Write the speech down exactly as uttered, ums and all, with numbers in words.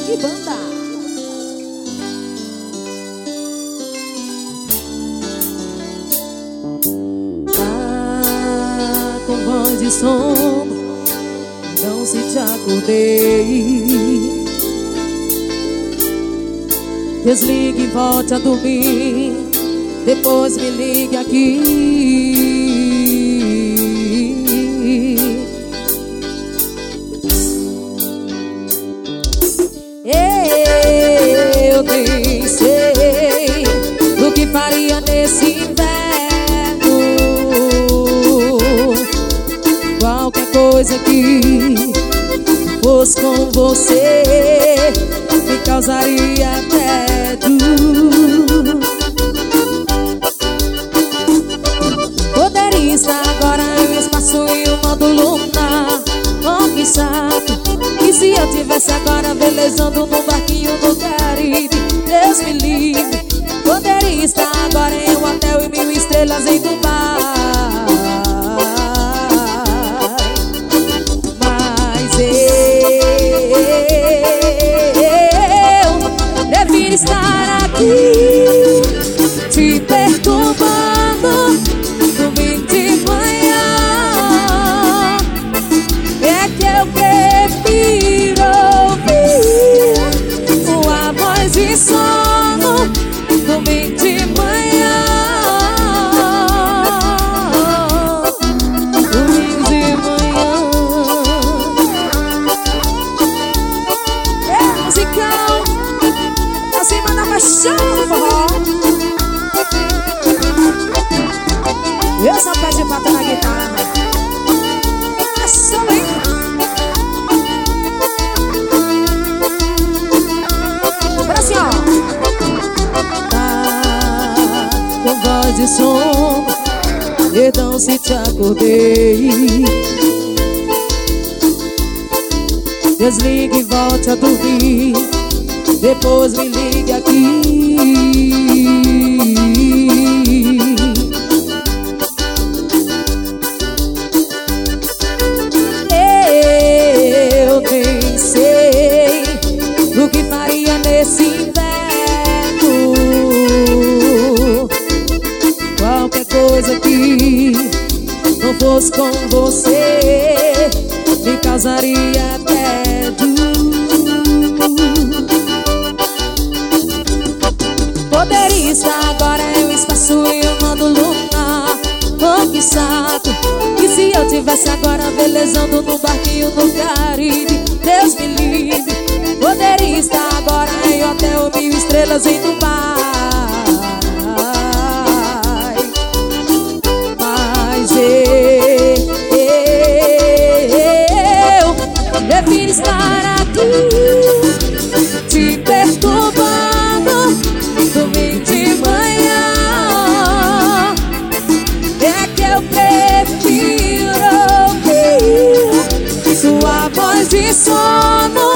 Que banda! Tá com voz de sono, não se te acordei. Desligue e volte a dormir, depois me ligue aqui. Eu nem sei o que faria nesse inverno. Qualquer coisa que fosse com você me causaria tédio. Poderia estar agora em um espaço em um modo lunar. Oh, que saco. E se eu tivesse agora velejando num barquinho no Caribe? Deus me livre. Poderia estar agora em um hotel e mil estrelas em Dubai. Mas eu prefiro estar aqui te perturbando domingo de manhã. É que eu prefiro ouvir uma voz de sono domingo de manhã. Domingo de manhã. É musicão pra cima da paixão do forró. Eu só pé de pato na guitarra. Paixão, hein? Agora assim, ó. Tá com voz de sono, perdão se te acordei. Desligue e volte a dormir, depois me ligue aqui. Eu nem sei o que faria nesse inverno. Qualquer coisa que não fosse com você me causaria tédio. Poderia estar agora em um espaço em um modo lunar. Oh, que saco. E se eu tivesse agora velejando num barquinho no Caribe? Deus me livre. Poderia estar agora em hotel mil estrelas em Dubai. Mas eu prefiro estar aqui te perturbando domingo de manhã. É que eu prefiro ouvir sua voz de sono